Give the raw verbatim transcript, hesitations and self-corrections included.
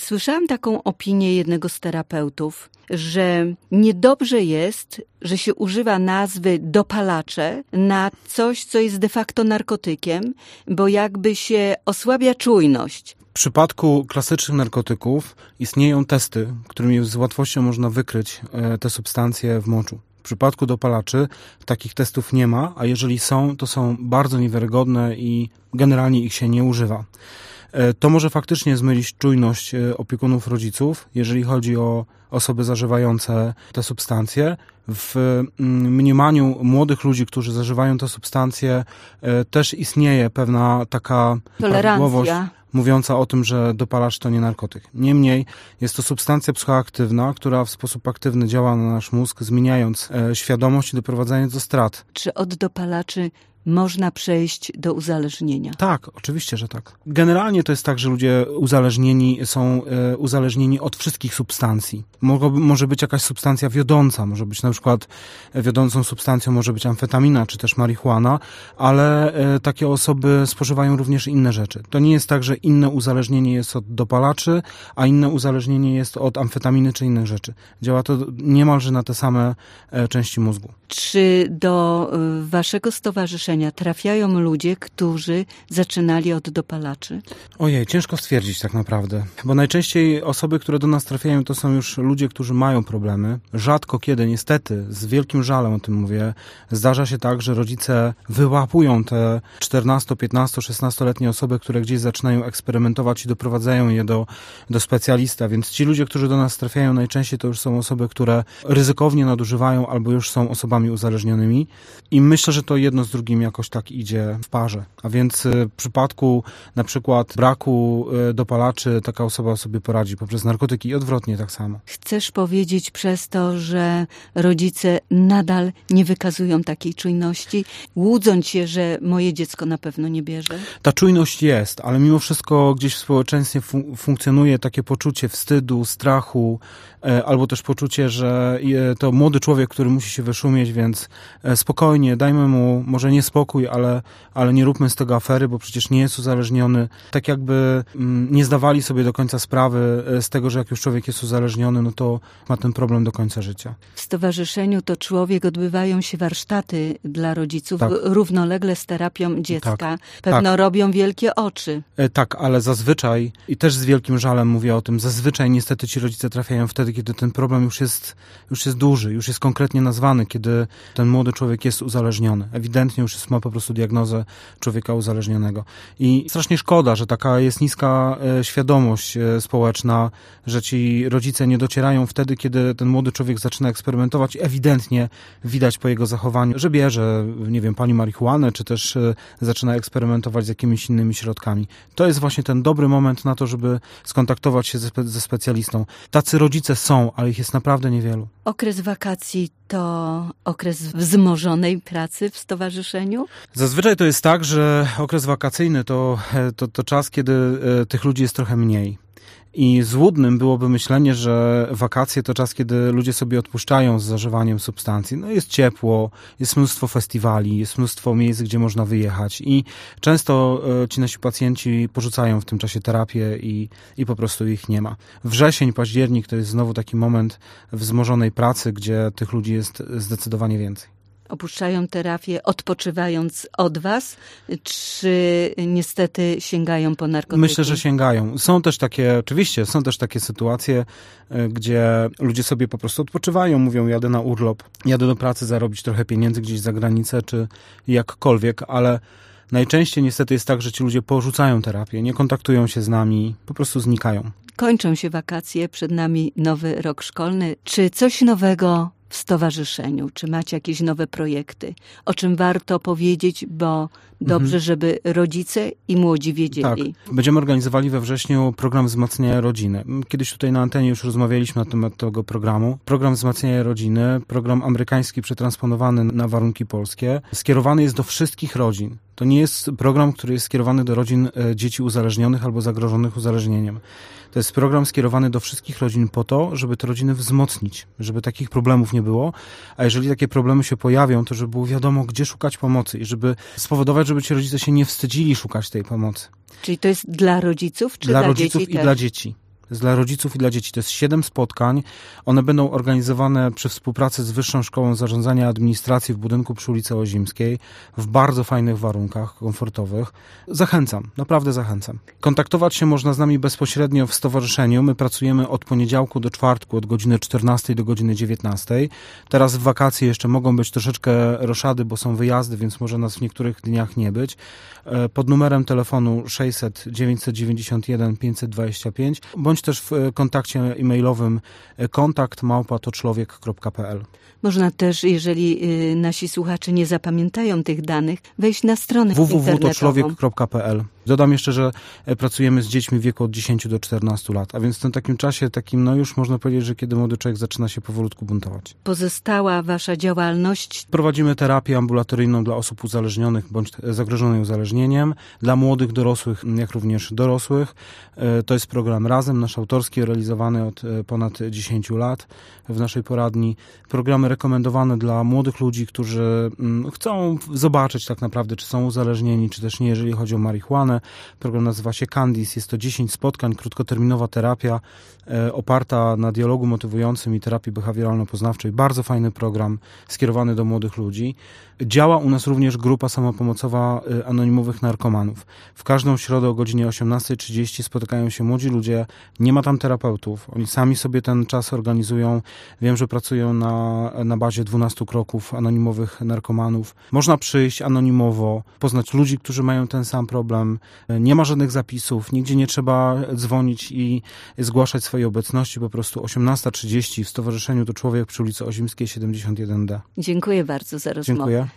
Słyszałam taką opinię jednego z terapeutów, że niedobrze jest, że się używa nazwy dopalacze na coś, co jest de facto narkotykiem, bo jakby się osłabia czujność. W przypadku klasycznych narkotyków istnieją testy, którymi z łatwością można wykryć te substancje w moczu. W przypadku dopalaczy takich testów nie ma, a jeżeli są, to są bardzo niewiarygodne i generalnie ich się nie używa. To może faktycznie zmylić czujność opiekunów rodziców, jeżeli chodzi o osoby zażywające te substancje. W mniemaniu młodych ludzi, którzy zażywają te substancje, też istnieje pewna taka prawidłowość mówiąca o tym, że dopalacz to nie narkotyk. Niemniej jest to substancja psychoaktywna, która w sposób aktywny działa na nasz mózg, zmieniając świadomość i doprowadzając do strat. Czy od dopalaczy można przejść do uzależnienia? Tak, oczywiście, że tak. Generalnie to jest tak, że ludzie uzależnieni są e, uzależnieni od wszystkich substancji. Mogło, może być jakaś substancja wiodąca, może być na przykład wiodącą substancją może być amfetamina, czy też marihuana, ale e, takie osoby spożywają również inne rzeczy. To nie jest tak, że inne uzależnienie jest od dopalaczy, a inne uzależnienie jest od amfetaminy czy innych rzeczy. Działa to niemalże na te same e, części mózgu. Czy do waszego stowarzyszenia trafiają ludzie, którzy zaczynali od dopalaczy? Ojej, ciężko stwierdzić tak naprawdę, bo najczęściej osoby, które do nas trafiają, to są już ludzie, którzy mają problemy. Rzadko kiedy, niestety, z wielkim żalem o tym mówię, zdarza się tak, że rodzice wyłapują te czternasto, piętnasto, szesnastoletnie osoby, które gdzieś zaczynają eksperymentować i doprowadzają je do, do specjalista, więc ci ludzie, którzy do nas trafiają, najczęściej to już są osoby, które ryzykownie nadużywają albo już są osobami uzależnionymi i myślę, że to jedno z drugim jakoś tak idzie w parze. A więc w przypadku na przykład braku dopalaczy taka osoba sobie poradzi poprzez narkotyki i odwrotnie tak samo. Chcesz powiedzieć przez to, że rodzice nadal nie wykazują takiej czujności, łudząc się, że moje dziecko na pewno nie bierze? Ta czujność jest, ale mimo wszystko gdzieś w społeczeństwie fun- funkcjonuje takie poczucie wstydu, strachu, e, albo też poczucie, że to młody człowiek, który musi się wyszumieć, więc spokojnie, dajmy mu może nie spokój, ale, ale nie róbmy z tego afery, bo przecież nie jest uzależniony. Tak jakby mm, nie zdawali sobie do końca sprawy z tego, że jak już człowiek jest uzależniony, no to ma ten problem do końca życia. W stowarzyszeniu To Człowiek odbywają się warsztaty dla rodziców tak. równolegle z terapią dziecka. Tak. Pewno tak. robią wielkie oczy. E, tak, ale zazwyczaj, i też z wielkim żalem mówię o tym, zazwyczaj niestety ci rodzice trafiają wtedy, kiedy ten problem już jest, już jest duży, już jest konkretnie nazwany, kiedy ten młody człowiek jest uzależniony. Ewidentnie już jest, ma po prostu diagnozę człowieka uzależnionego. I strasznie szkoda, że taka jest niska e, świadomość e, społeczna, że ci rodzice nie docierają wtedy, kiedy ten młody człowiek zaczyna eksperymentować. Ewidentnie widać po jego zachowaniu, że bierze, nie wiem, pani marihuanę, czy też e, zaczyna eksperymentować z jakimiś innymi środkami. To jest właśnie ten dobry moment na to, żeby skontaktować się ze, spe- ze specjalistą. Tacy rodzice są, ale ich jest naprawdę niewielu. Okres wakacji to okres wzmożonej pracy w stowarzyszeniu? Zazwyczaj to jest tak, że okres wakacyjny to, to, to czas, kiedy tych ludzi jest trochę mniej. I złudnym byłoby myślenie, że wakacje to czas, kiedy ludzie sobie odpuszczają z zażywaniem substancji. No jest ciepło, jest mnóstwo festiwali, jest mnóstwo miejsc, gdzie można wyjechać i często ci nasi pacjenci porzucają w tym czasie terapię i, i po prostu ich nie ma. Wrzesień, październik to jest znowu taki moment wzmożonej pracy, gdzie tych ludzi jest zdecydowanie więcej. Opuszczają terapię odpoczywając od was, czy niestety sięgają po narkotyki? Myślę, że sięgają. Są też takie, oczywiście, są też takie sytuacje, gdzie ludzie sobie po prostu odpoczywają, mówią, jadę na urlop, jadę do pracy zarobić trochę pieniędzy gdzieś za granicę, czy jakkolwiek, ale najczęściej niestety jest tak, że ci ludzie porzucają terapię, nie kontaktują się z nami, po prostu znikają. Kończą się wakacje, przed nami nowy rok szkolny. Czy coś nowego w stowarzyszeniu? Czy macie jakieś nowe projekty? O czym warto powiedzieć, bo dobrze, mhm. żeby rodzice i młodzi wiedzieli. Tak. Będziemy organizowali we wrześniu program wzmacniania rodziny. Kiedyś tutaj na antenie już rozmawialiśmy na temat tego programu. Program wzmacniania rodziny, program amerykański przetransponowany na warunki polskie, skierowany jest do wszystkich rodzin. To nie jest program, który jest skierowany do rodzin dzieci uzależnionych albo zagrożonych uzależnieniem. To jest program skierowany do wszystkich rodzin po to, żeby te rodziny wzmocnić, żeby takich problemów nie było, a jeżeli takie problemy się pojawią, to żeby było wiadomo, gdzie szukać pomocy i żeby spowodować, żeby ci rodzice się nie wstydzili szukać tej pomocy. Czyli to jest dla rodziców czy dla, dla rodziców dzieci i też? dla dzieci. jest dla rodziców i dla dzieci. To jest siedem spotkań. One będą organizowane przy współpracy z Wyższą Szkołą Zarządzania i Administracji w budynku przy ulicy Ozimskiej w bardzo fajnych warunkach, komfortowych. Zachęcam, naprawdę zachęcam. Kontaktować się można z nami bezpośrednio w stowarzyszeniu. My pracujemy od poniedziałku do czwartku, od godziny czternastej do godziny dziewiętnastej. Teraz w wakacje jeszcze mogą być troszeczkę roszady, bo są wyjazdy, więc może nas w niektórych dniach nie być. Pod numerem telefonu sześćset dziewięćset dziewięćdziesiąt jeden pięćset dwadzieścia pięć, bądź też w kontakcie e-mailowym kontakt małpa to człowiek kropka p l. Można też, jeżeli y, nasi słuchacze nie zapamiętają tych danych, wejść na stronę w w w kropka to człowiek internetową. kropka p l. Dodam jeszcze, że pracujemy z dziećmi w wieku od dziesięciu do czternastu lat, a więc w tym takim czasie, takim no już można powiedzieć, że kiedy młody człowiek zaczyna się powolutku buntować. Pozostała wasza działalność? Prowadzimy terapię ambulatoryjną dla osób uzależnionych bądź zagrożonych uzależnieniem, dla młodych dorosłych, jak również dorosłych. To jest program Razem, nasz autorski, realizowany od ponad dziesięciu lat w naszej poradni. Programy rekomendowane dla młodych ludzi, którzy chcą zobaczyć tak naprawdę, czy są uzależnieni, czy też nie, jeżeli chodzi o marihuanę. Program nazywa się Candice. Jest to dziesięć spotkań, krótkoterminowa terapia e, oparta na dialogu motywującym i terapii behawioralno-poznawczej. Bardzo fajny program skierowany do młodych ludzi. Działa u nas również grupa samopomocowa e, anonimowych narkomanów. W każdą środę o godzinie osiemnastej trzydzieści spotykają się młodzi ludzie. Nie ma tam terapeutów. Oni sami sobie ten czas organizują. Wiem, że pracują na, na bazie dwunastu kroków anonimowych narkomanów. Można przyjść anonimowo, poznać ludzi, którzy mają ten sam problem. Nie ma żadnych zapisów, nigdzie nie trzeba dzwonić i zgłaszać swojej obecności. Po prostu osiemnasta trzydzieści w Stowarzyszeniu To Człowiek przy ulicy Ozimskiej siedemdziesiąt jeden D. Dziękuję bardzo za rozmowę. Dziękuję.